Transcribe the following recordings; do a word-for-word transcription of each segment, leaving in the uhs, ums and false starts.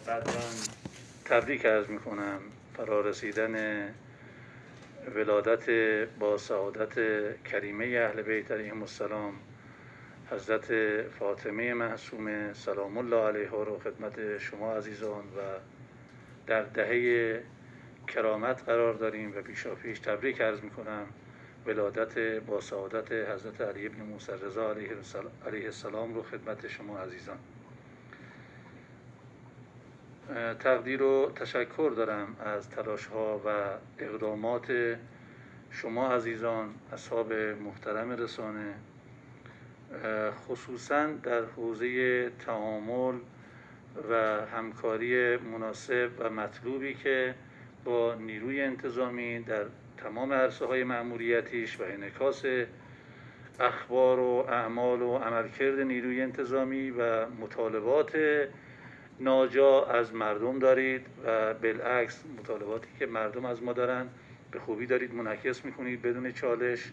قدرا تبریک عرض می کنم فرارسیدن ولادت با سعادت کریمه اهل بیت علیهم السلام حضرت فاطمه معصومه سلام الله علیها رو خدمت شما عزیزان و در دهه کرامت قرار داریم و پیشاپیش تبریک عرض می کنم ولادت با سعادت حضرت علی ابن موسی رضا علیه السلام رو خدمت شما عزیزان. تقدیر و تشکر دارم از تلاش ها و اقدامات شما عزیزان اصحاب محترم رسانه، خصوصا در حوزه تعامل و همکاری مناسب و مطلوبی که با نیروی انتظامی در تمام عرصه های مأموریتیش و انعکاس اخبار و اعمال و عملکرد نیروی انتظامی و مطالبات ناجا از مردم دارید و بالعکس مطالباتی که مردم از ما دارن به خوبی دارید منعکس میکنید بدون چالش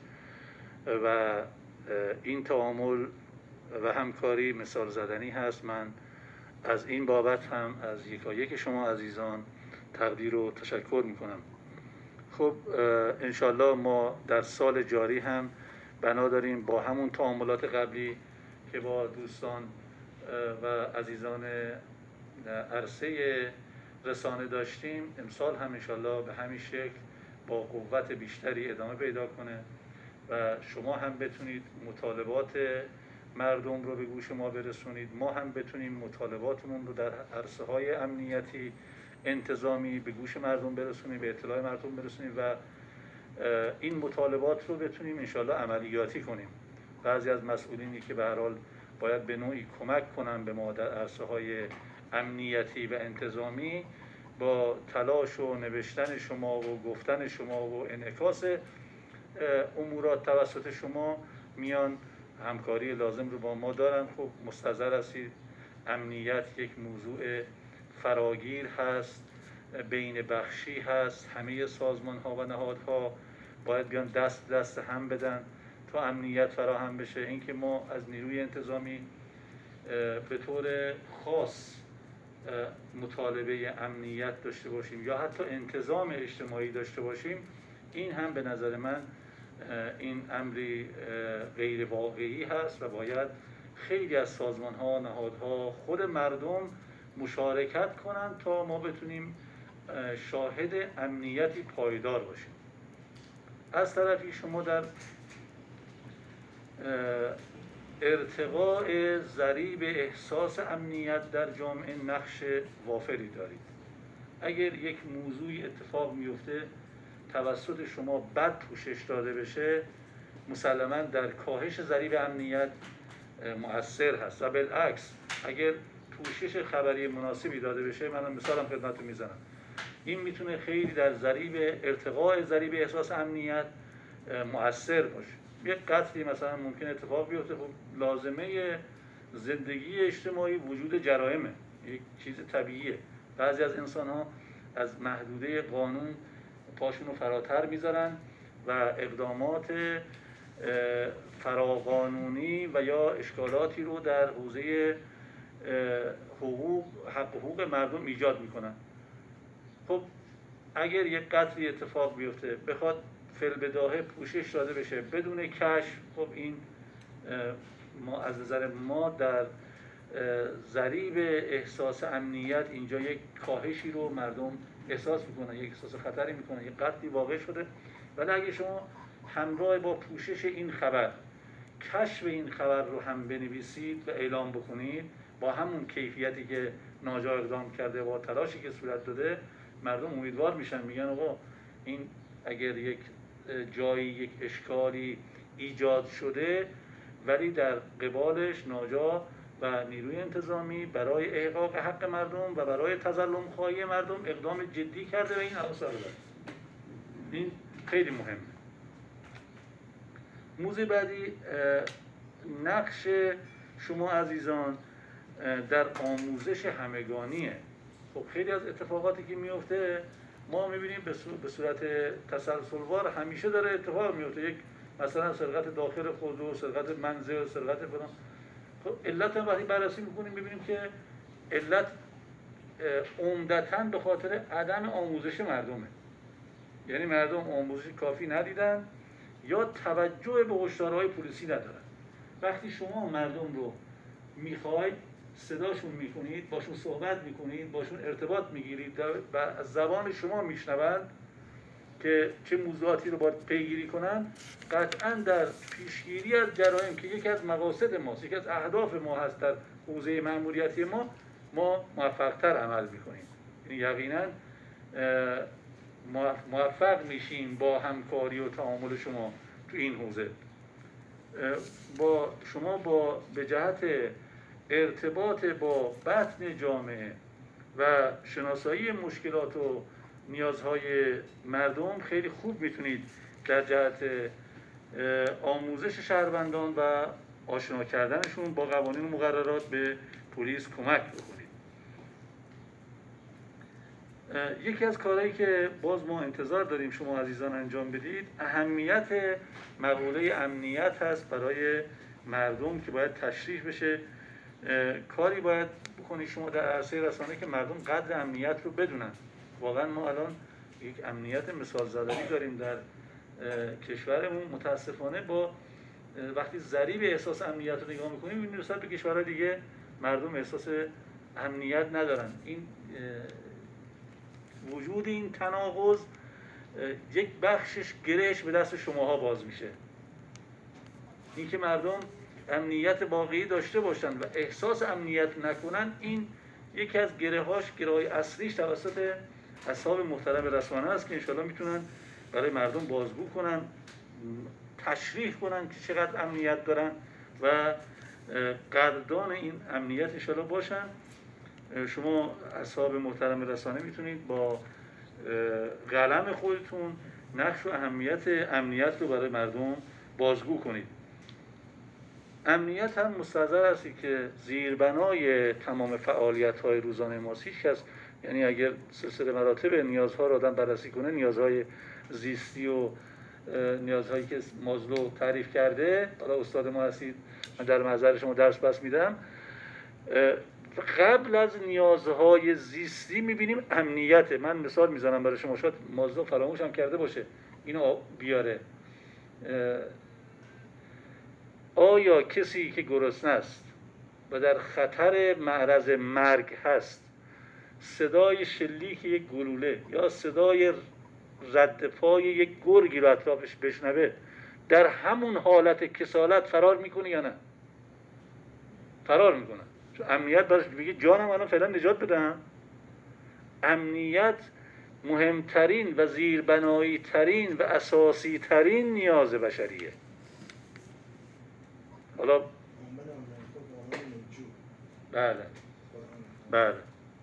و این تعامل و همکاری مثال زدنی هست. من از این بابت هم از یکایک شما عزیزان تقدیر و تشکر میکنم. خب انشالله ما در سال جاری هم بنا داریم با همون تعاملات قبلی که با دوستان و عزیزان عرصه رسانه داشتیم امسال هم انشالله به همین شکل با قوت بیشتری ادامه پیدا کنه و شما هم بتونید مطالبات مردم رو به گوش ما برسونید، ما هم بتونیم مطالباتمون رو در عرصه های امنیتی انتظامی به گوش مردم برسونیم، به اطلاع مردم برسونیم و این مطالبات رو بتونیم انشالله عملیاتی کنیم. بعضی از مسئولینی که به هر حال باید به نوعی کمک کنن به ما در عرصه های امنیتی و انتظامی با تلاش و نوشتن شما و گفتن شما و انعکاس امورات توسط شما میان همکاری لازم رو با ما دارن. خب مستحضر هستید امنیت یک موضوع فراگیر هست، بین بخشی هست، همه سازمان ها و نهادها باید بیان دست دست هم بدن تا امنیت فراهم بشه. اینکه ما از نیروی انتظامی به طور خاص مطالبه امنیت داشته باشیم یا حتی انتظام اجتماعی داشته باشیم، این هم به نظر من این امری غیر واقعی هست و باید خیلی از سازمان ها، نهادها، خود مردم مشارکت کنند تا ما بتونیم شاهد امنیتی پایدار باشیم. از طرفی شما در ارتقاء ضریب احساس امنیت در جامعه نقش وافری دارید. اگر یک موضوعی اتفاق میفته توسط شما بد پوشش داده بشه مسلماً در کاهش ضریب امنیت مؤثر هست و بالعکس اگر پوشش خبری مناسبی داده بشه، من مثالم خدمتتون میزنم، این میتونه خیلی در ضریب ارتقاء ضریب احساس امنیت مؤثر باشه. یک قتلی مثلا ممکن اتفاق بیفته، خب لازمه زندگی اجتماعی وجود جرائمه، یک چیز طبیعیه. بعضی از انسان ها از محدوده قانون پاشون رو فراتر میذارن و اقدامات فراقانونی و یا اشکالاتی رو در حوزه حقوق حق حقوق مردم ایجاد میکنن. خب اگر یک قتلی اتفاق بیفته بخواد فی‌البداهه پوشش داده بشه بدون کشف، خب این ما از نظر ما در ضریب احساس امنیت اینجا یک کاهشی رو مردم احساس میکنن، یک احساس خطری میکنن، یک قتلی واقع شده. ولی اگه شما همراه با پوشش این خبر کشف این خبر رو هم بنویسید و اعلام بکنید با همون کیفیتی که ناجا اقدام کرده با تلاشی که صورت داده، مردم امیدوار میشن، میگن آقا این اگر یک جایی یک اشکالی ایجاد شده ولی در قبالش ناجا و نیروی انتظامی برای احقاق حق مردم و برای تظلم خواهی مردم اقدام جدی کرده و این آثار داره. این خیلی مهمه. موضوع بعدی نقش شما عزیزان در آموزش همگانیه. خب خیلی از اتفاقاتی که میفته ما میبینیم به صورت تسلسلوار همیشه داره اتفاق میفته، یک مثلا سرقت داخل خودرو، سرقت منزل، سرقت فلان. خب علت هم وقتی بررسی میکنیم میبینیم که علت عمدتاً به خاطر عدم آموزش مردمه. یعنی مردم آموزش کافی ندیدن یا توجه به هشدارهای پلیسی ندارن. وقتی شما مردم رو میخواید صداشون میکنید، باشون صحبت میکنید، باشون ارتباط میگیرید و از زبان شما میشنوند که چه موضوعاتی رو باید پیگیری کنن، قطعاً در پیشگیری از جرایم که یکی از مقاصد ماست، یکی از اهداف ما هست در حوزه مأموریتی ما، ما موفق‌تر عمل میکنیم. یعنی یقیناً موفق میشیم با همکاری و تعامل شما تو این حوزه. با شما با به جهت ارتباط با بطن جامعه و شناسایی مشکلات و نیازهای مردم خیلی خوب میتونید در جهت آموزش شهروندان و آشنا کردنشون با قوانین و مقررات به پلیس کمک بکنید. یکی از کارهایی که باز ما انتظار داریم شما عزیزان انجام بدید، اهمیت مقوله امنیت هست برای مردم که باید تشریح بشه. کاری باید بکنید شما در عرصه رسانه که مردم قدر امنیت رو بدونن. واقعا ما الان یک امنیت مثال زدنی داریم در کشورمون. متاسفانه با وقتی ضریب احساس امنیت رو نگاه میکنیم می‌بینیم نسبت به کشورهای دیگه مردم احساس امنیت ندارن. این وجود این تناقض یک بخشش گرهش به دست شماها باز میشه. این که مردم امنیت واقعی داشته باشن و احساس امنیت نکنن، این یکی از گره‌هاش، گره‌های اصلیش توسط اصحاب محترم رسانه است که انشاءالله میتونن برای مردم بازگو کنن، تشریح کنن که چقدر امنیت دارن و قدردان این امنیت انشاءالله باشن. شما اصحاب محترم رسانه میتونید با قلم خودتون نقش و اهمیت امنیت رو برای مردم بازگو کنید. امنیت هم مستحضر هستی که زیربنای تمام فعالیت‌های روزانه ماست. هیچ کس، یعنی اگر سلسله مراتب نیازها رو آدم بررسی کنه، نیازهای زیستی و نیازهایی که مازلو تعریف کرده، حالا استاد ما هستید من در محضر شما درس بس میدم، قبل از نیازهای زیستی میبینیم امنیت. من مثال میزنم برای شما، شاید مازلو فراموش هم کرده باشه اینو بیاره. آیا کسی که گرسنه است و در خطر معرض مرگ هست صدای شلیک یک گلوله یا صدای رد پای یک گرگی رو اطرافش بشنوه، در همون حالت کسالت فرار میکنه یا نه؟ فرار میکنه، چون امنیت براش میگه جانم الان فعلا نجات بدم. امنیت مهمترین و زیربنایی ترین و اساسی ترین نیاز بشریه. حالا بله بله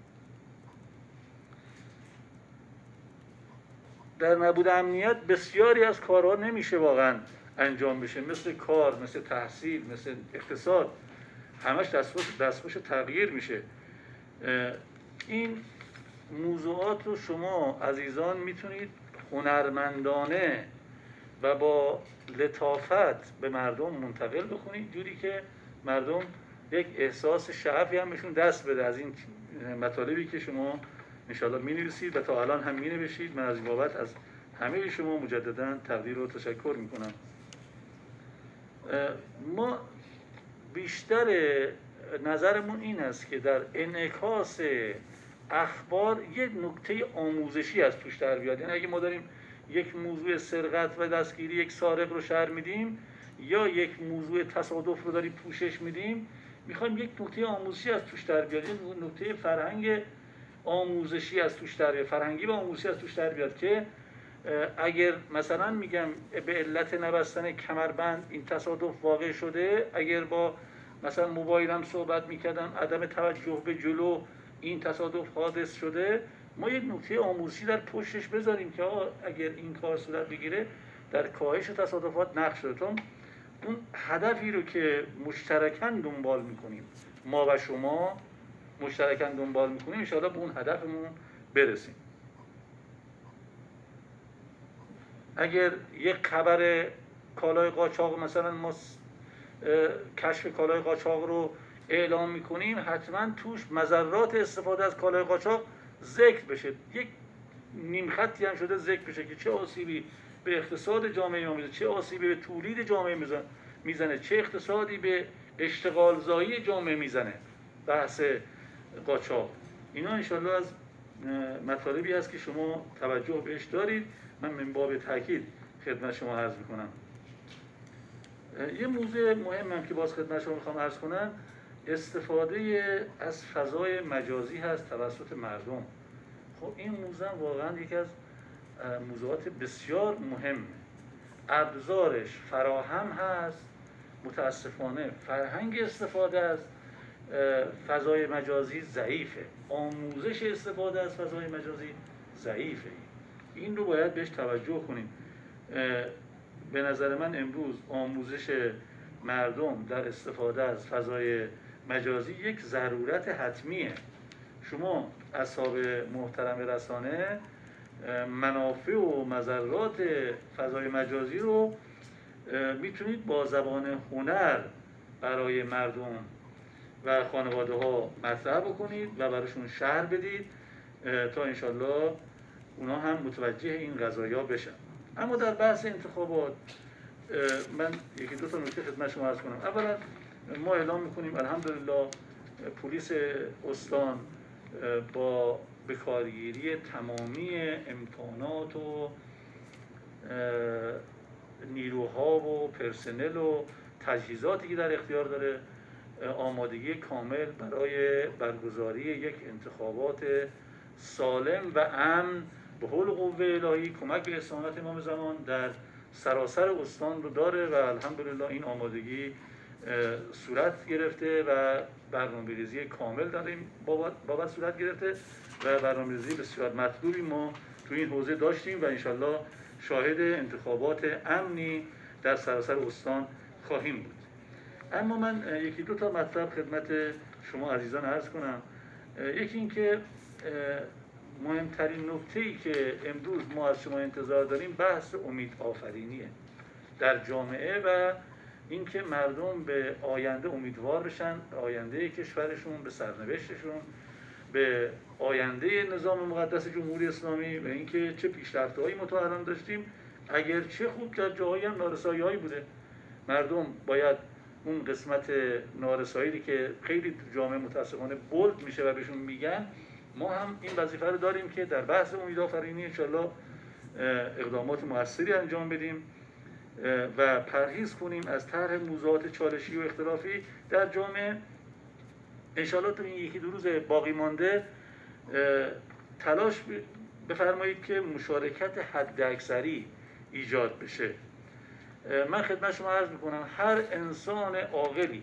در نبود امنیت بسیاری از کارها نمیشه واقعا انجام بشه، مثل کار، مثل تحصیل، مثل اقتصاد، همش دستخوش دستخوش تغییر میشه. این موضوعات رو شما عزیزان میتونید هنرمندانه و با لطافت به مردم منتقل بکنید، جوری که مردم یک احساس شعفی هم بهشون دست بده از این مطالبی که شما انشاءالله می نویسید و تا الان هم می نوشید. من از این بابت از همه شما مجددا تقدیر و تشکر می کنم. ما بیشتر نظرمون این است که در انعکاس اخبار یک نکته آموزشی از توش در بیاد. یعنی اگه ما داریم یک موضوع سرقت و دستگیری یک سارق رو شرح میدیم یا یک موضوع تصادف رو داریم پوشش میدیم، میخوایم یک نکته آموزشی از توش در بیاد، یک نکته فرهنگ آموزشی از توش در بیاد، فرهنگی و آموزشی از توش در بیاد که اگر مثلا میگم به علت نبستن کمربند این تصادف واقع شده، اگر با مثلا موبایلم صحبت میکردم عدم توجه به جلو این تصادف حادث شده، ما یک نکته آموزشی در پشتش بذاریم که اگر این کار صورت بگیره در کاهش تصادفات نقش داره. چون اون هدفی رو که مشترکاً دنبال میکنیم، ما و شما مشترکاً دنبال میکنیم، انشاءالله به اون هدفمون برسیم. اگر یک خبر کالای قاچاق مثلا ما کشف کالای قاچاق رو اعلام میکنیم حتما توش مضرات استفاده از کالای قاچاق ذکر بشه، یک نیم خطی هم شده ذکر بشه که چه آسیبی به اقتصاد جامعه ما میزنه، چه آسیبی به تولید جامعه میزنه، چه اقتصادی به اشتغال زایی جامعه میزنه بحث قاچاق. اینا انشالله از مطالبی هست که شما توجه بهش دارید. من من باب تاکید خدمت شما عرض میکنم. یه موضوع مهمم که باز خدمت شما میخوام عرض کنم، استفاده از فضای مجازی هست توسط مردم. خب این موضوع واقعا یکی از موضوعات بسیار مهمه. ابزارش فراهم هست، متاسفانه فرهنگ استفاده از فضای مجازی ضعیفه، آموزش استفاده از فضای مجازی ضعیفه. این رو باید بهش توجه کنیم. به نظر من امروز آموزش مردم در استفاده از فضای مجازی یک ضرورت حتمیه. شما اصحاب محترم رسانه منافع و مضرات فضای مجازی رو میتونید با زبان هنر برای مردم و خانواده ها مطرح بکنید و براشون شرح بدید تا انشالله اونا هم متوجه این قضایا بشن. اما در بحث انتخابات من یکی دو تا نکته خدمت شما عرض کنم. اولا ما اعلام میکنیم الحمدلله پلیس استان با بکارگیری تمامی امکانات و نیروها و پرسنل و تجهیزاتی که در اختیار داره آمادگی کامل برای برگزاری یک انتخابات سالم و امن به حول قوه الهی کمک به اصالت امام زمان در سراسر استان رو داره و الحمدلله این آمادگی صورت گرفته و برنامه‌ریزی کامل در این بابت صورت گرفته و برنامه‌ریزی بسیار مطلوبی ما تو این حوزه داشتیم و انشالله شاهد انتخابات امنی در سراسر استان خواهیم بود. اما من یکی دو تا مطلب خدمت شما عزیزان عرض کنم. یکی این که مهمترین نکته‌ای که امروز ما از شما انتظار داریم بحث امید آفرینیه در جامعه و اینکه مردم به آینده امیدوار بشن، به آینده کشورشون، به سرنوشتشون، به آینده نظام مقدس جمهوری اسلامی و اینکه چه پیشرفت‌هایی ما تا الان داشتیم، اگر چه خوب در جاهایی هم نارسایی‌هایی بوده. مردم باید اون قسمت نارسایی که خیلی تو جامعه متاسفانه بولد میشه و بهشون میگن، ما هم این وظیفه رو داریم که در بحث امیدآفرینی انشالله اقدامات موثری انجام بدیم و پرهیز کنیم از طرح موضوعات چالشی و اختلافی در جامعه. انشالله تو این یکی دو روز باقی مانده تلاش بفرمایید که مشارکت حداکثری ایجاد بشه. من خدمت شما عرض میکنم هر انسان عاقلی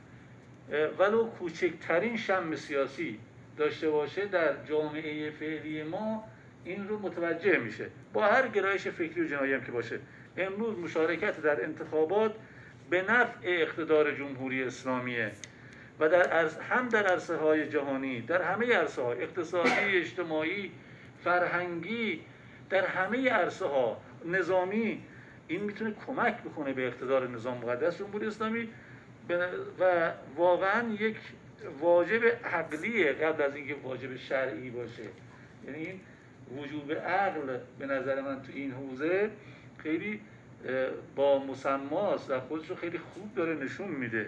ولو کوچکترین شم سیاسی داشته باشه در جامعه فعلی ما این رو متوجه میشه، با هر گرایش فکری و جنایی هم که باشه. امروز مشارکت در انتخابات به نفع اقتدار جمهوری اسلامیه و در عرص هم در عرصه های جهانی، در همه عرصه های اقتصادی، اجتماعی، فرهنگی، در همه عرصه ها نظامی، این میتونه کمک بکنه به اقتدار نظام مقدس جمهوری اسلامی و واقعا یک واجب عقلیه قبل از اینکه واجب شرعی باشه. یعنی این وجوب عقل به نظر من تو این حوزه خیلی با مسماست و خودش رو خیلی خوب داره نشون میده.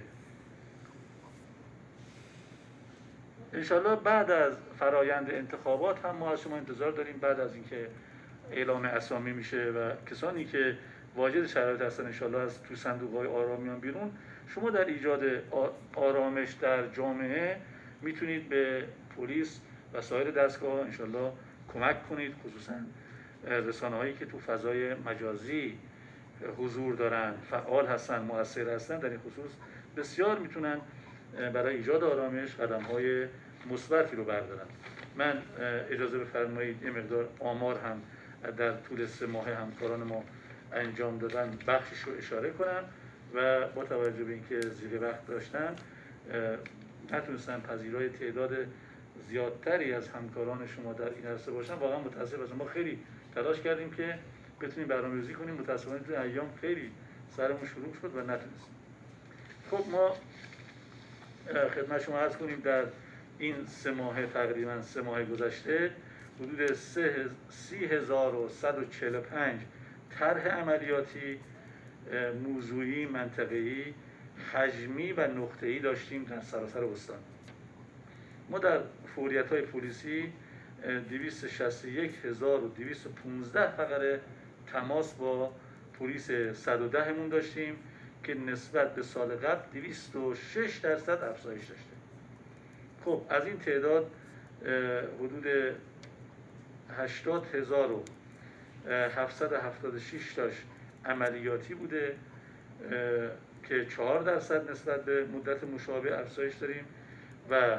انشالله بعد از فرایند انتخابات هم ما از شما انتظار داریم بعد از اینکه اعلام اسامی میشه و کسانی که واجد شرایط هستن انشالله از تو صندوق‌های آرامیان بیرون، شما در ایجاد آرامش در جامعه میتونید به پلیس و سایر دستگاه انشالله کمک کنید، خصوصا رسانه‌هایی که تو فضای مجازی حضور دارن، فعال هستن، مؤثر هستن، در این خصوص بسیار میتونن برای ایجاد آرامش قدم‌های مثبتی رو بردارن. من اجازه بفرمایید یه مقدار آمار هم در طول سه ماه همکاران ما انجام دادن بخشش رو اشاره کنم و با توجه به اینکه زیر وقت داشتن نتونستن پذیرای تعداد زیادتری از همکاران شما در این عرصه باشن. واقعا متاسف هستم. ما خیلی تلاش کردیم که بتونیم برنامه‌ریزی کنیم، متاسفانه تو ایام خیلی سرمون شروع شد و نتونستیم. خب ما خدمت شما عرض کنیم در این سه ماه تقریبا سه ماه گذشته حدود سی هزار و صد و چهل و پنج طرح عملیاتی موضوعی، منطقه‌ای، حجمی و نقطه‌ای داشتیم در سراسر استان. ما در فعالیت‌های پلیسی دویست و شصت و یک هزار و دویست و پانزده فقره تماس با پلیس صد و ده مون داشتیم که نسبت به سال قبل دویست و شش درصد افزایش داشته. خب از این تعداد حدود هشتاد هزار و هفتصد و هفتاد و شش تاش عملیاتی بوده که چهار درصد نسبت به مدت مشابه افزایش داریم و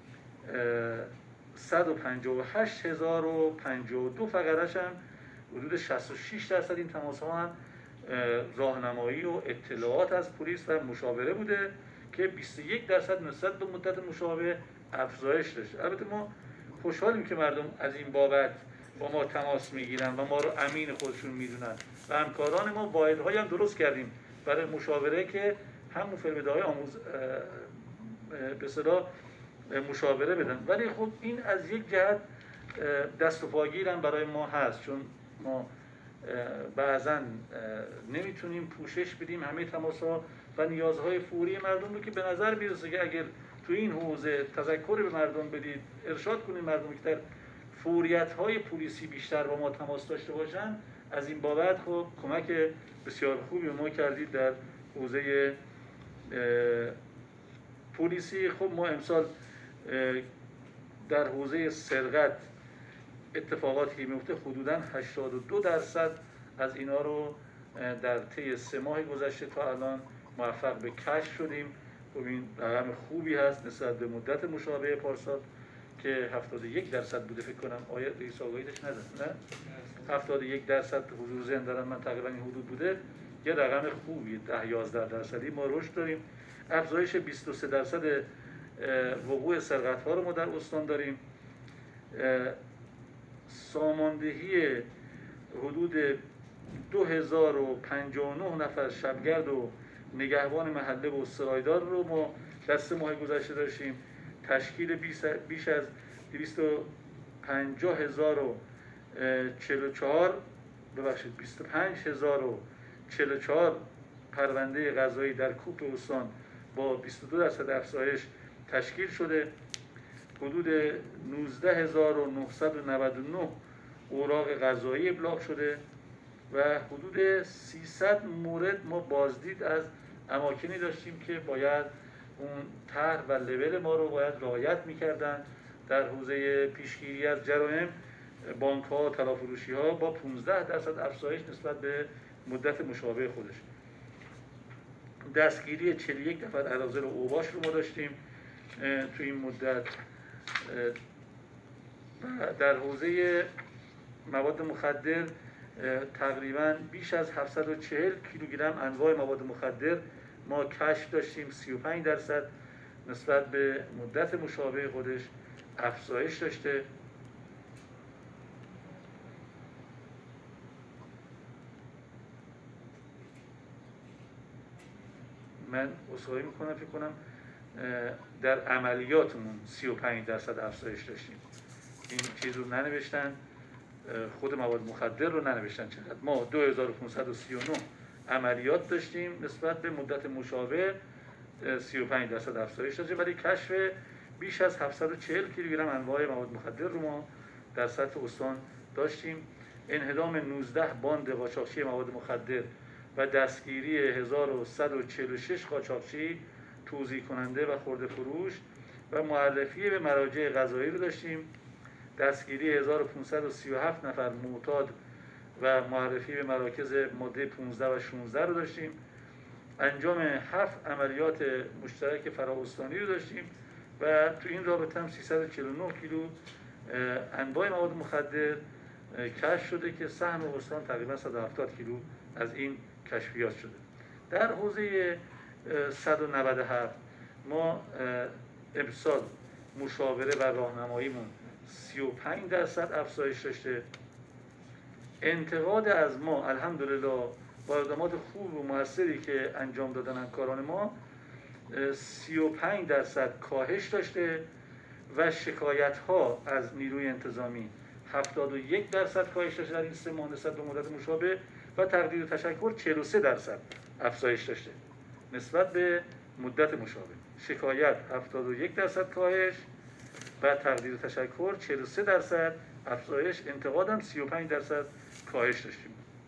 صد و پنجاه و هشت هزار و پنجاه و دو فقرش هم حدود شصت و شش درصد این تماس ها هم راهنمایی و اطلاعات از پلیس و مشاوره بوده که بیست و یک درصد نسبت به مدت مشابه افزایش داشته. البته ما خوشحالیم که مردم از این بابت با ما تماس میگیرن و ما رو امین خودشون میدونن و همکاران ما واحدهایی هم درست کردیم برای مشاوره که هم مفوضه‌های آموز به اصطلاح مشاوره بدن. ولی خب این از یک جهت دست و پاگیر هم برای ما هست، چون ما بعضا نمیتونیم پوشش بدیم همه تماس‌ها و نیازهای فوری مردم رو که به نظر میرسه که اگر تو این حوزه تذکر به مردم بدید، ارشاد کنید مردم که در فوریت‌های پلیسی بیشتر با ما تماس داشته باشن، از این بابت خب کمک بسیار خوبی به ما کردید در حوزه پلیسی. خب ما امسال در حوزه سرقت اتفاقاتی میفته حدوداً هشتاد و دو درصد از اینا رو در طی سه ماه گذشته تا الان موفق به کشف شدیم. خب این رقم خوبی هست نسبت به مدت مشابه پارسال که هفتاد و یک درصد بوده. فکر کنم آیا رئیس آگاهیش نداد نه هفتاد و یک درصد حضور ذهن دارن من تقریبا این حدود بوده، یه رقم خوبیه. ده یازده درصدی ما رشد داریم. افزایش بیست و سه درصد وقوع سرقت ها رو ما در استان داریم. ساماندهی حدود دو هزار و پنجاه و نه نفر شبگرد و نگهبان محله و سرایدار رو ما در سه ماه گذشته داشتیم. تشکیل بیش از دویست و پنجاه هزار و چهل و چهار ببخشید بیست و پنج هزار و چهل و چهار پرونده قضایی در کوپ استان با بیست و دو درصد افزایش تشکیل شده. حدود نوزده هزار و نهصد و نود و نه اوراق قضایی ابلاغ شده و حدود سیصد مورد ما بازدید از اماکنی داشتیم که باید اون طرح و لول ما رو باید رعایت می‌کردن. در حوزه پیشگیری از جرایم بانک‌ها، طلا-فروشی‌ها با پانزده درصد افزایش نسبت به مدت مشابه خودش. دستگیری چهل و یک نفر اراذل و اوباش رو ما داشتیم تو این مدت. در حوزه مواد مخدر تقریباً بیش از هفتصد و چهل کیلوگرم انواع مواد مخدر ما کشف داشتیم. سی و پنج درصد نسبت به مدت مشابه خودش افزایش داشته. من عذرخواهی میکنم فکر کنم در عملیاتمون سی و پنج درصد افزایش داشتیم. این چیز رو ننوشتن، خود مواد مخدر رو ننوشتن چقدر. ما دو هزار و پانصد و سی و نه عملیات داشتیم نسبت به مدت مشابه سی و پنج درصد افزایش داشتیم، ولی کشف بیش از هفتصد و چهل کیلوگرم انواع مواد مخدر رو ما در سطح استان داشتیم. انهدام نوزده باند قاچاقچی مواد مخدر و دستگیری هزار و صد و چهل و شش قاچاقچی، توزیع کننده و خرده فروش و معرفی به مراجع قضایی رو داشتیم. دستگیری هزار و پانصد و سی و هفت نفر معتاد و معرفی به مراکز ماده پانزده و شانزده رو داشتیم. انجام هفت عملیات مشترک فرااستانی رو داشتیم و تو این رابطه هم سیصد و چهل و نه کیلو انواع مواد مخدر کشف شده که سهم استان تقریبا صد و هفتاد کیلو از این کشفیات شده. در حوزه صد و نود و هفت ما امسال مشاوره و راهنماییمون سی و پنج درصد افزایش داشته. انتقاد از ما الحمدلله با اقدامات خوب و موثری که انجام دادن همکاران ما سی و پنج درصد کاهش داشته و شکایت ها از نیروی انتظامی هفتاد و یک درصد کاهش داشته در این سه ماه نسبت به مدت مشابه و تقدیر و تشکر چهل و سه درصد افزایش داشته نسبت به مدت مشابه. شکایت هفتاد و یک درصد کاهش و تقدیر و تشکر چهل و سه درصد افزایش، انتقاد هم سی و پنج درصد کاهش داشتیم.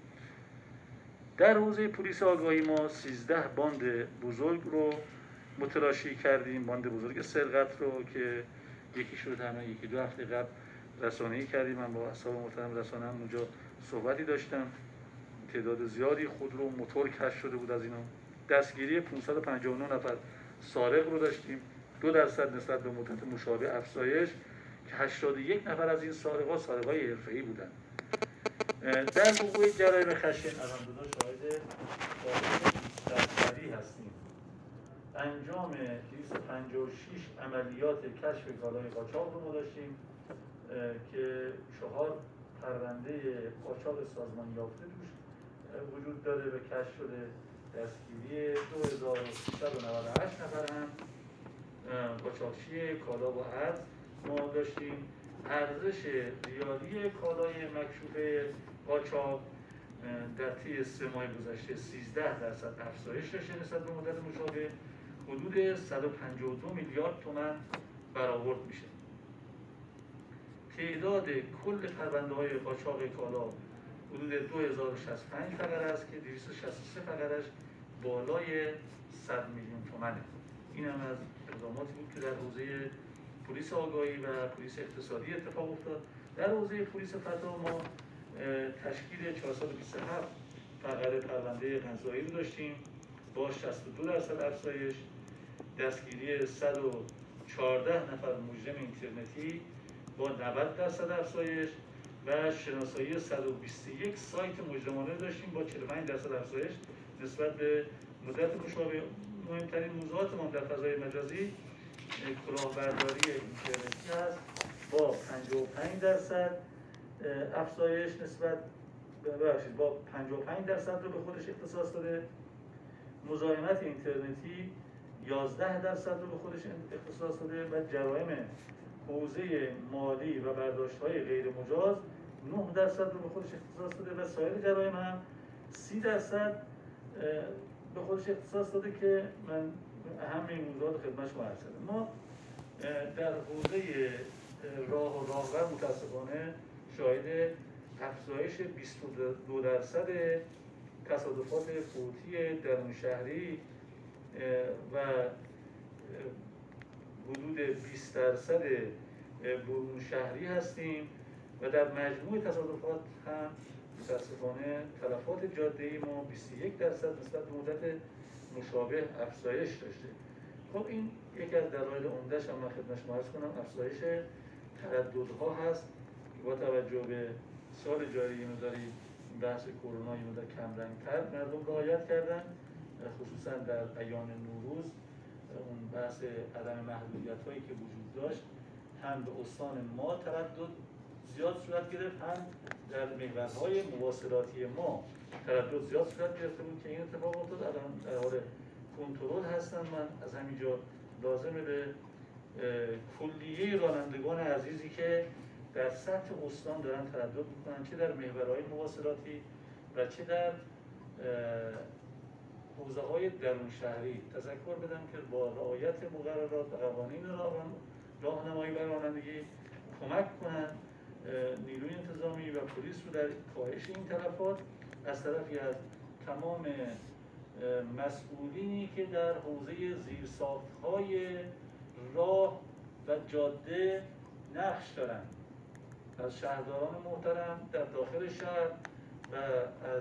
در حوزه پلیس آگاهی ما سیزده باند بزرگ رو متلاشی کردیم. باند بزرگ سرقت رو که یکی شد همه یکی دو هفته قبل رسانه‌ای کردیم. من با اصحاب محترم رسانه هم اونجا صحبتی داشتم. تعداد زیادی خودرو موتور کشف شده بود از اینا. دستگیری پانصد و پنجاه و نه نفر سارق رو داشتیم، دو درصد نسبت به مدت مشابه افزایش که هشتاد و یک نفر از این سارق‌ها سارق‌های حرفه‌ای بودند. در حوزه جرایم خشن الحمدلله شاهد بیست درصدی هستیم. انجام دویست و پنجاه و شش عملیات کشف کالای قاچاق رو داشتیم که چهار پرونده قاچاق سازمان یافته توش وجود داره و کشف شده. دستگیری دو هزار و سیصد و نود و هشت نفر هم قاچاقچی کالا با ارز ما داشتیم. ارزش ریالی کالای مکشوف قاچاق در طی سه ماه گذشته سیزده درصد افزایش داشته نسبت به مدت مشابه، حدود صد و پنجاه و دو میلیارد تومان برآورد میشه. تعداد کل پرونده های قاچاق کالا حدود دو هزار و شصت و پنج فقره است که دویست و شصت و سه فقرش بالای صد میلیون تومانه. این هم از اقداماتی بود که در حوزه پلیس آگاهی و پلیس اقتصادی اتفاق افتاد. در حوزه پلیس فتا ما تشکیل چهارصد و بیست و هفت فقره پرونده قضایی رو داشتیم با شصت و دو درصد افزایش، دستگیری صد و چهارده نفر مجرم اینترنتی با نود درصد افزایش و شناسایی صد و بیست و یک سایت مجرمانه داشتیم با چهل و پنج درصد افزایش نسبت به مدت مشابه. مهمترین موضوعات ما در فضای مجازی کلاهبرداری اینترنتی هست با پنجاه و پنج درصد افزایش نسبت ببخشید با پنجاه و پنج درصد رو به خودش اختصاص داده. مزاحمت اینترنتی یازده درصد رو به خودش اختصاص داده و جرایم حوزه مالی و برداشت‌های غیر مجاز نه درصد رو به خودش اختصاص داده و سایر جرایم هم سی درصد به خودش اختصاص داده که من اهم این موضوعات خدمت شما عرض کردم. ما در حوزه راه و راهور متاسفانه شاهد افزایش بیست و دو درصد تصادفات فوتی درون شهری و حدود بیست درصد برون شهری هستیم و در مجموع تصادفات هم متاسفانه تلفات جاده‌ای ما بیست و یک درصد نسبت به مدت مشابه افزایش داشته. خب این یکی از دلایل عمده‌اش هم من خدمت شما عرض کنم افزایش ترددها هست که با توجه به سال جاری یه مقداری بحث کرونا یه مقدار کمرنگ‌تر مردم رعایت کردن، خصوصا در ایام نوروز اون بحث عدم محدودیت‌هایی که وجود داشت هم به استان ما تردد زیاد صورت گرفت، هم در محورهای مواصلاتی ما تردد زیاد صورت گرفته بود که این اتفاق افتاد. الان در حال کنترل هستن. من از همینجا لازمه به کلیه رانندگان عزیزی که در سطح استان دارن تردد میکنن چه در محورهای مواصلاتی و چه در حوزه های درون شهری تذکر بدم که با رعایت مقررات و قوانین راهنمایی و رانندگی کمک کنند نیروی انتظامی و پلیس رو در کاهش این تلفات، از طرفی از تمام مسئولینی که در حوزه زیرساخت‌های راه و جاده نقش دارند، از شهرداران محترم در داخل شهر و از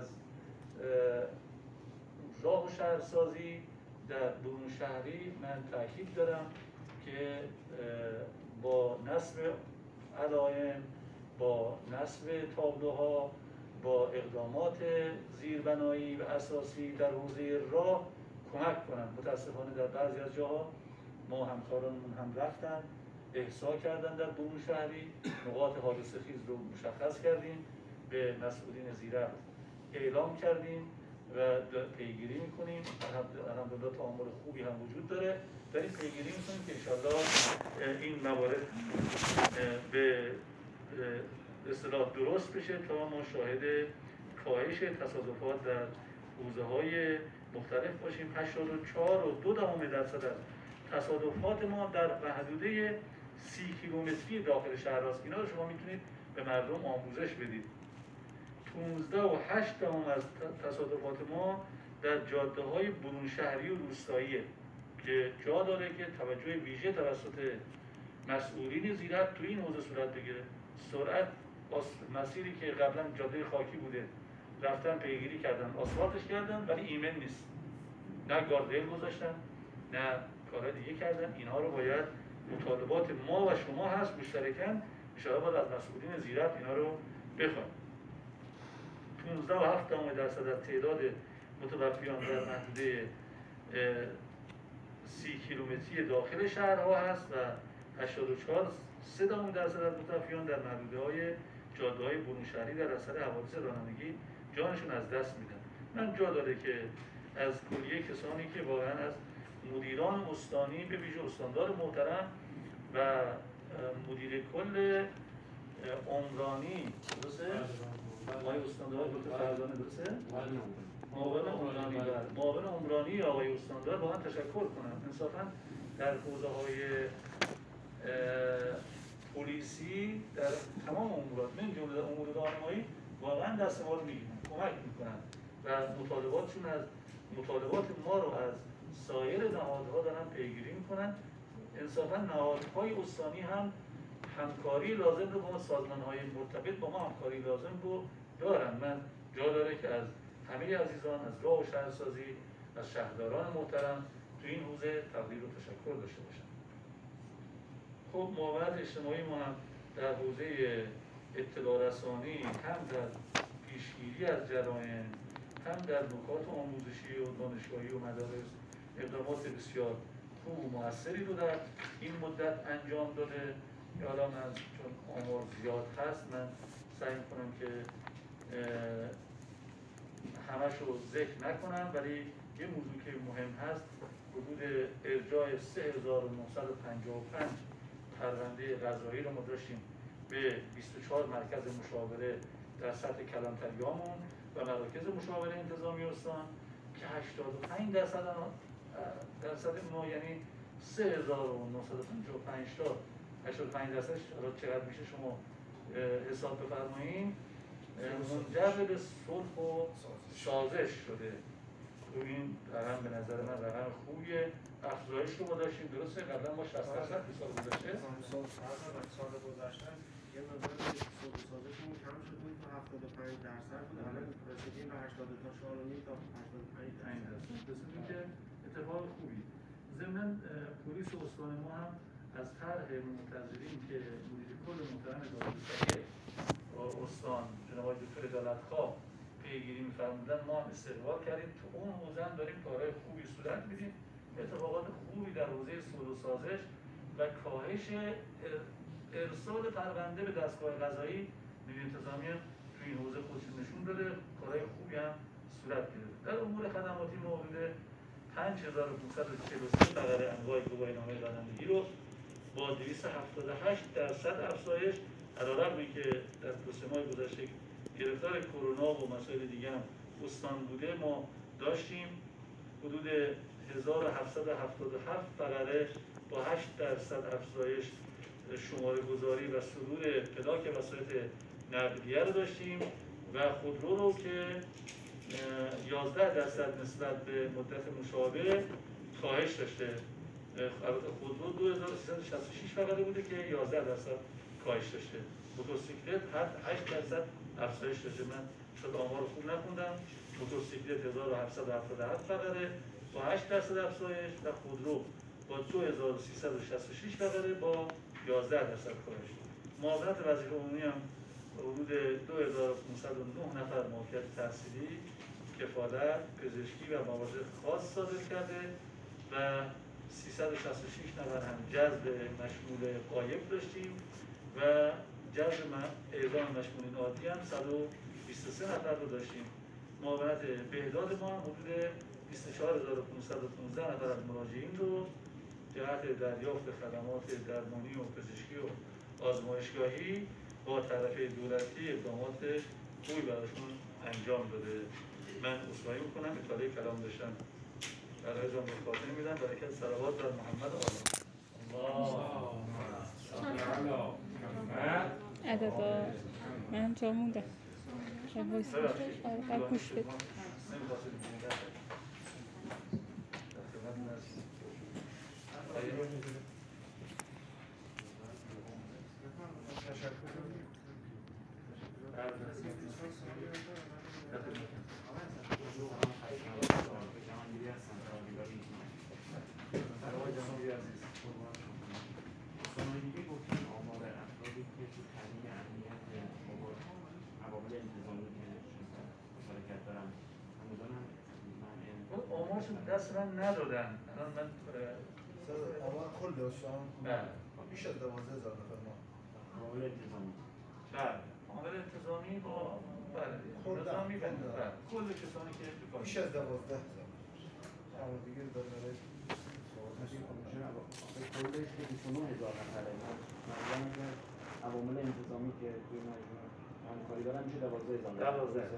راه و شهرسازی در برون شهری من تاکید دارم که با نصب علائم، با نصب تابلوها، با اقدامات زیربنایی و اساسی در حوزه راه کمک کنند. متاسفانه در بعضی از جاها ما همکارانمون هم رفتن احصا کردن در برون شهری، نقاط حادثه خیز رو مشخص کردیم، به مسئولین زیربط اعلام کردیم و پیگیری میکنیم. الحمدلله تعامل خوبی هم وجود داره، داریم پیگیری میکنیم که انشاءالله این موارد به اصطلاح درست بشه تا ما شاهد کاهش تصادفات در حوزه‌های مختلف باشیم. هشتاد و چهار و دو دهم درصد از تصادفات ما در محدوده سی کیلومتری داخل شهر است. اینا رو شما میتونید به مردم آموزش بدید. پانزده و هشت دهم از تصادفات ما در جاده های برون شهری و روستاییه که جا داره که توجه ویژه توسط مسئولین زیرت تو این حوزه صورت بگیره. سرعت مسیری که قبلا جاده خاکی بوده رفتن پیگیری کردن، آسفالتش کردن، ولی ایمن نیست، نه گاردریل گذاشتن نه کارهای دیگه کردن. اینها رو باید مطالبات ما و شما هست مشترکاً اشاره باید از مسئولین زیرت اینا رو بخوایم. پانزده و هفت دهم درصد از تعداد متوفیان در محدوده سی کیلومتری داخل شهرها هست و هشتاد و چهار و سه دهم درصد از متوفیان در محدوده های جاده های برون شهری در اثر حوادث رانندگی جانشون از دست میدن. من جا داره که از کلیه کسانی که واقعا از مدیران استانی به ویژه استاندار محترم و مدیر کل عمرانی، درسته؟ آقای استاندار دکتر فرزانه، درسته؟ معاون عمرانی بر معاون عمرانی آقای استاندار با من تشکر کنم. انصافا در حوزه های پلیسی در تمام امورات من جمله امور راهنمایی واقعا دست ما رو میگیرن، کمک میکنن و مطالباتشون از مطالبات ما رو از سایر نهادها دارن پیگیری میکنن. انصافا نهادهای استانی هم همکاری لازم رو با سازمان‌های مرتبط با ما همکاری لازم رو دارن. من جا داره که از همه عزیزان از راه و شهرسازی، از شهرداران محترم تو این حوزه تقدیر و تشکر داشته باشم. خب معاونت اجتماعی ما هم در حوزه اطلاع رسانی هم در پیشگیری از جرایم، هم در نکات آموزشی و دانشگاهی و مدارس اقدامات بسیار خوب و موثری رو در این مدت انجام داده. حالا من چون آمار زیاد هست من سعی میکنم که همش رو ذکر نکنم، ولی یه موضوع که مهم هست حدود ارجاع سه هزار و نهصد و پنجاه و پنج پرونده قضایی رو ما داشتیم به بیست و چهار مرکز مشاوره در سطح کلانتریامون و مراکز مشاوره انتظامی استان که هشتاد و پنج درصد درصد ما، یعنی سه هزار و نهصد و پنجاه و پنج تا هشتاد و پنج درصدش حالا چقدر میشه شما حساب بفرمایید، منجر به صلح و سازش شده. این رقم به نظر من رقم خوبیه. افزایش رو ما داشتیم، درسته قبلا ما شصت درصد سال گذشته سال گذشته یه مقدار صلح و سازشمون کم شد بود تا هفتاد و پنج درصد بود، الان رسیدیم به هشتاد تا چهار و نیم تا هشتاد و پنج درصد رسیدیم که اتفاق خوبی. ضمن پلیس استان ما هم از طرح منتظرین که مدیر کل محترم دادگستری استان جناب آقای دکتر عدالتخواه پیگیری می‌فرمودن ما هم استقبال کردیم. تو اون حوزه هم داریم کارهای خوبی صورت میدیم، اتفاقات خوبی در حوزه صلح و سازش و کاهش ارسال پرونده به دستگاه قضایی نیروی انتظامی تو این حوزه خودش نشون داده، کارهای خوبی هم صورت گرفته. در امور خدماتی ما حدود پنج هزار و پانصد و چهل و سه بقره انواع گواهینامه رانندگی رو با دویست و هفتاد و هشت درصد افزایش، علیرغمی که در دو سه ماه گذشته گرفتار کرونا و مسائل دیگه هم استان بوده ما داشتیم. حدود هزار و هفتصد و هفتاد و هفت بقره با هشت درصد افزایش شماره گذاری و صدور پلاک وسایط نقلیه رو داشتیم و خودرو رو که یازده درصد نسبت به مدت مشابه کاهش داشته. البته خودرو دو هزار و سیصد و شصت و شش بقره بوده که یازده درصد کاهش داشته. موتورسیکلت هشت درصد افزایش داشته. من شاید آمار رو خوب نخوندم. موتورسیکلت هزار و هفتصد و هفتاد و هفت بقره با هشت درصد افزایش و خودرو با دو هزار و سیصد و شصت و شش بقره با یازده درصد کاهش. معاونت وزیر عمومی هم حدود دو هزار و پانصد و نه نفر موقعیت تحصیلی، کفالت، پزشکی و موارد خاص صادر کرده و سیصد و شصت و شش نفر هم جذب مشمول غایب داشتیم و جذب اعزام مشمولین عادی هم صد و بیست و سه نفر رو داشتیم. معاونت بهداد ما حدود بیست و چهار هزار و پانصد و پانزده نفر از مراجعین رو جهت دریافت خدمات درمانی و پزشکی و آزمایشگاهی با طرفه دولتی اقدامات خوبی براشون انجام داده. من عذرخواهی میکنم اطلاع کلام داشتم برای جان خاطر میدم. برکت صلوات بر محمد آقا. عددا من جا موندم وایس آره گوش بده. آمارشون دست من ندادن. الان من آمار کل داشتم؟ بله بیش از دوازده هزار نفر ما عامل انتظامی. بله عامل انتظامی با بله نظامی بله کل کسانی که تو کار بیش از دوازده هزار اما دیگه داره کلش که بیست و نه هزار نفره. مثلا که عوامل انتظامی که توی مجموعه همکاری دارن میشه دوازده هزار نفر. دوازده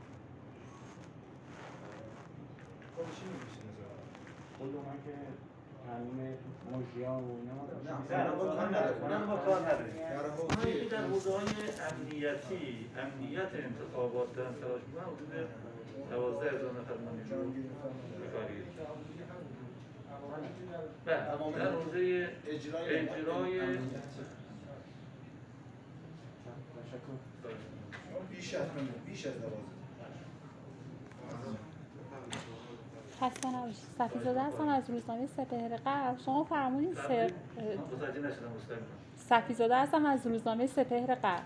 خودشی میشه نظر خود من که تعمیم مجریا و اینا نه اونم با کار نداریم. اونایی که در حوزه‌های امنیتی امنیت انتخابات دارن تلاش میکنن حدود دوازده هزار نفر ما نیرو کاری. بله در حوزه اجرای بیش از بیش از دوازده. خسته نباشید. صفی‌زاده هستم از روزنامه سپهر غرب. شما فرمودین سر متوجه نشدم مستقیم. صفی‌زاده هستم از روزنامه سپهر غرب.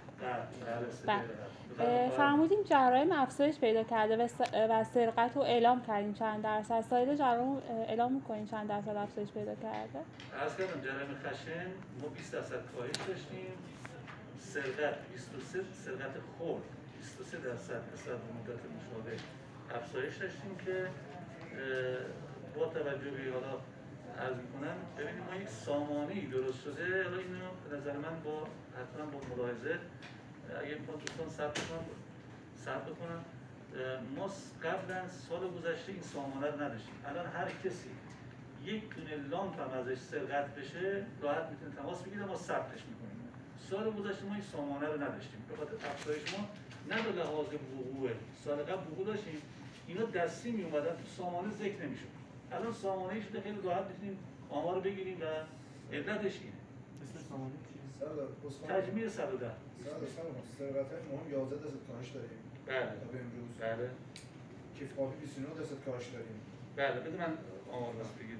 بله. فرمودین جرایم افزایش پیدا کرده و سرقت رو اعلام کردین چند درصد. سایر جرایم اعلام می‌کنین چند درصد افزایش پیدا کرده؟ عرض کردم جرایم خشن ما بیست درصد کاهش داشتیم. سرقت بیست و سه سرقت خرد بیست و سه درصد نسبت به مدت مشابه افزایش داشتیم که با توجه به حالا عرض می‌کنم ببینید ما یک سامانه‌ای درست شده. حالا اینو به نظر من با حتما با ملاحظه اگه می‌خوام دوستان ثبت کنم ثبت کنم ما قبلا سال گذشته این سامانه رو نداشتیم. الان هر کسی یک دونه لامپ هم ازش سرقت بشه راحت میتونه تماس بگیره ما ثبتش می‌کنیم. سال گذشته ما این سامانه رو نداشتیم به خاطر افزایش ما نه به لحاظ وقوع. سال قبل وقوع داشتیم اینا دستی می اومدن تو سامانه ذکر نمیشد. الان سامانه شده خیلی راحت میتونیم آمار رو بگیریم و علتش اینه. اسم سامانه چیه؟ تجمیع صد و ده. سرقت‌های مهم یازده درصد کاهش داریم. بله. تا به امروز. بله. کیف قاپی بیست و نه درصد کاهش داریم. بله بده من آمار بس بگید.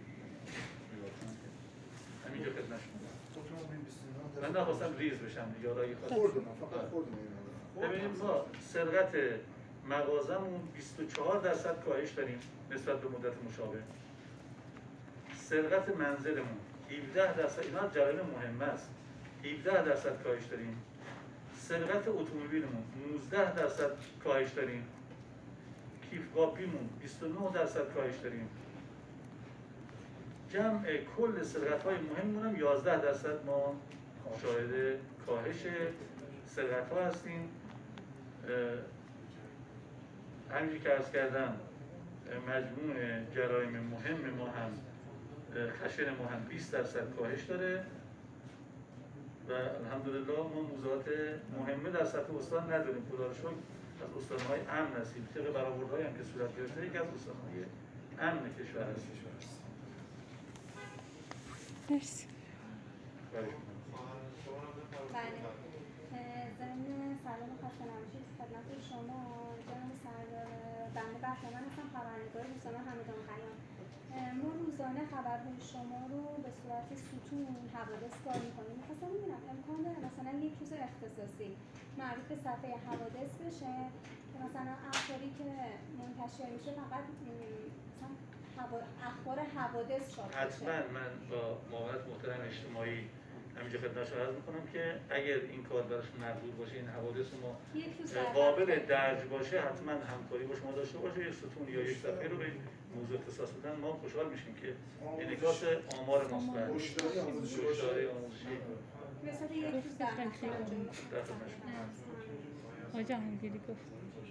همینجا خدمت شما. اتومبیل بیست و نه من نخواستم ریز بشم دیگه یادایی خواستم. خوردم فقط خوردم. ببینید ما سرقت مغازمون بیست و چهار درصد کاهش داریم نسبت به مدت مشابه. سرقت منزلمون هفده درصد اینا جرایم مهم است. هفده درصد کاهش داریم. سرقت اتومبیلمون نوزده درصد کاهش داریم. کیف قاپیمون بیست و نه درصد کاهش داریم. جمع کل سرقت‌های مهممون هم یازده درصد ما شاهد کاهش سرقت‌ها هستیم. همینجور که عرض کردم مجموع جرایم مهم ما هم خشن ما هم بیست درصد کاهش داره و الحمدلله ما موضوعات مهمه در سطح استان نداریم. خدا رو شکر از استان‌های امن هستیم. طبق برآوردهایی هم که صورت گرفته یک از استان‌های امن کشور هست. مرسی. بله. ضمن سلام و خسته نباشید خدمت شما جناب سردار بنده بهره‌مند هستم، خبرنگار روزنامه همدان پیام. ما روزانه خبرهای شما رو به صورت ستون حوادث کار می‌کنیم. می‌خواستم ببینم امکان داره مثلا یک روز اختصاصی مربوط به صفحه حوادث بشه که مثلا اخباری که منتشر میشه فقط مثلا اخبار حوادث شامل بشه؟ حتما من با معاونت محترم اجتماعی همینجا خدمتشون عرض میکنم که اگر این کار براشون مقبول باشه، این حوادث ما یک تو سر قابل هفته. درج باشه، حتما همکاری با شما داشته باشه، یک ستون یا یک صفحه رو به موضوع اختصاص بدن، ما خوشحال میشیم که انعکاس آمار ماست. هشداری آموزشی هشداری آموزشی مثلا یک تو ده هفته انجام در خدمت شما. آقای جهانگیری گفت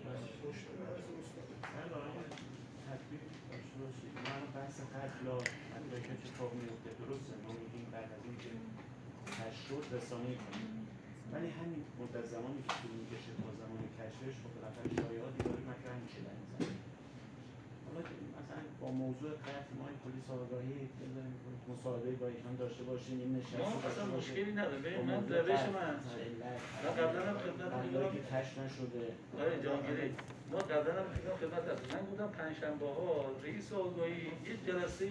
تطبیق داشته باشید. من بحث خطلا خطلایی که اتفاق میفته درسته، ما میگیم بعد از این که کشف شد رسانه کنیم، ولی همین مدت زمانی که طول میکشه تا زمان کشفش خب بالاخره شایعاتی داره مطرح میشه در این زمینه. حالا که مثلا با موضوع قتل ما پلیس آگاهی بذاریم، مصاحبه با ایشان داشته باشیم، این نشست ما داشته اصلا باشیم. مشکلی نداره. با ببین من موضوع روش قتل، من علت، من قبلا هم خدمت قتلایی میگم، که کشف نشده. آره جهانگیری، ما قبلا هم فکر کنم خدمت رفتیم، من گفتم پنجشنبه ها رئیس آگاهی یه جلسه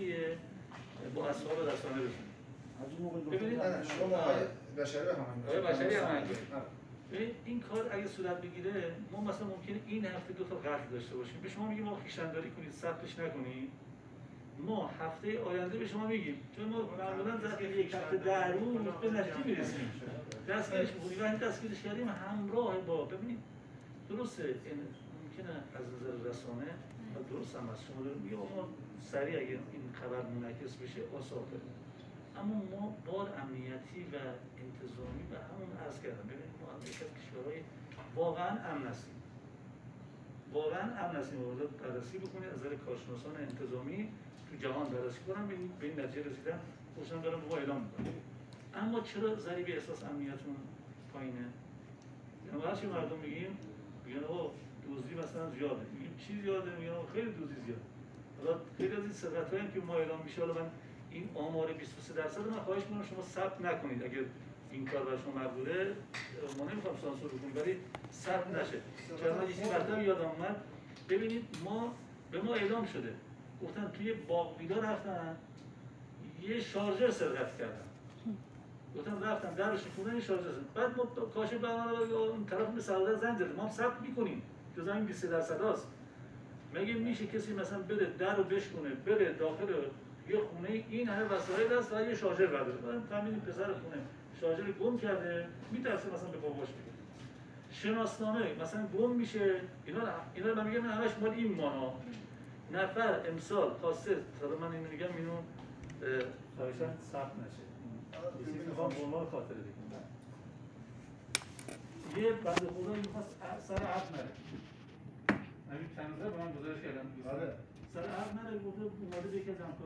با اصحاب رسانه بزنیم. از اون موقع ببینید، نه نه شما آقای بشری به همون آقای بشری هم همین. ببین این کار اگه صورت بگیره، ما مثلا ممکنه این هفته دو تا قتل داشته باشیم، به شما میگیم ما خویشتنداری کنید، ثبتش نکنید، ما هفته آینده به شما میگیم، چون ما معمولا ظرف یک هفته در روز به نتیجه میرسیم، دستگیرش میکنیم و این دستگیرش کردیم همراه با، ببینید درسته این ممکنه از نظر رسانه و درست هم از شما داریم میگه ما سریع اگه این خبر منعکس بشه آثار داریم، اما ما بار امنیتی و انتظامی و همون عرض کردم، ببینید ما از یکی از کشورهای واقعا امن هستیم، واقعا امن هستیم. واقعا بررسی بکنید از نظر کارشناسان انتظامی تو جهان بررسی کنم به این نتیجه رسیدن، خصوصا دارم با اعلام میکنم. اما چرا ضریب احساس امنیتون پایینه؟ یعنی هر چی مردم میگیم میگن آقا دزدی مثلا زیاده، میگیم چی زیاده؟ میگن آقا خیلی دزدی زیاده. حالا خیلی از این ثبت‌هایی که ما اعلام میشه، حالا من این آمار بیست و سه درصد من خواهش می‌کنم شما ثبت نکنید، اگر این کار برای شما مقبوله ما نمی‌خوام سانسور بکنیم ولی ثبت نشه. چرا من یه چیزی وقتا یادم اومد، ببینید ما به ما اعلام شده گفتن توی باق‌ویلا رفتن یه شارژر سرقت کردن، گفتن رفتن درش خوندن یه شارژر سرقت، بعد ما کاشف برنامه اون طرف به سعادت زنگ زد، ما هم ثبت می‌کنیم جزء این بیست و سه درصد است. مگه میشه کسی مثلا بره در رو بشکونه، بره داخل یه خونه این همه وسایل هست و یه شارژر برداره، بعد فهمیدیم پسر خونه شارژر گم کرده، میترسه مثلا به باباش بگه. شناسنامه مثلا گم میشه، اینا اینا رو من میگم همش مال این مانا. نفر امسال خواسته، تا من اینو میگم اینو خواهشاً ثبت نشه. یه چیزی میخوام به عنوان خاطره بگم. یه بنده خدایی میخواست سر عقد نره. همین چند روزه با من گزارش کردم. سر عقد نره، گفته اومده به یکی از همکاران